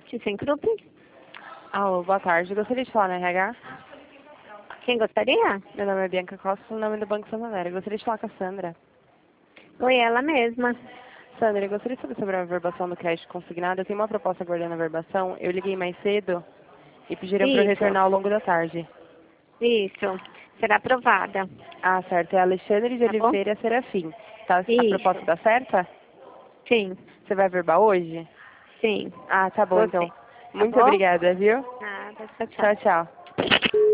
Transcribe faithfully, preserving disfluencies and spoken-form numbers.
ThyssenKrupp? Alô, boa tarde. Gostaria de falar na R H? Quem gostaria? Meu nome é Bianca Costa, o nome do Banco Santander. Eu gostaria de falar com a Sandra. Oi, ela mesma. Sandra, eu gostaria de saber sobre a averbação do crédito consignado. Eu tenho uma proposta aguardando a averbação. Eu liguei mais cedo e pediram para eu Isso, retornar ao longo da tarde. isso. Será aprovada. Ah, certo. É Alexandre de Tá bom? Oliveira Serafim. Tá, a proposta Isso. tá certa? Sim, Você vai averbar hoje? sim. Ah, tá bom, Você. então. Tá Muito bom? obrigada, viu? Nada, tchau, tchau. Tchau, tchau.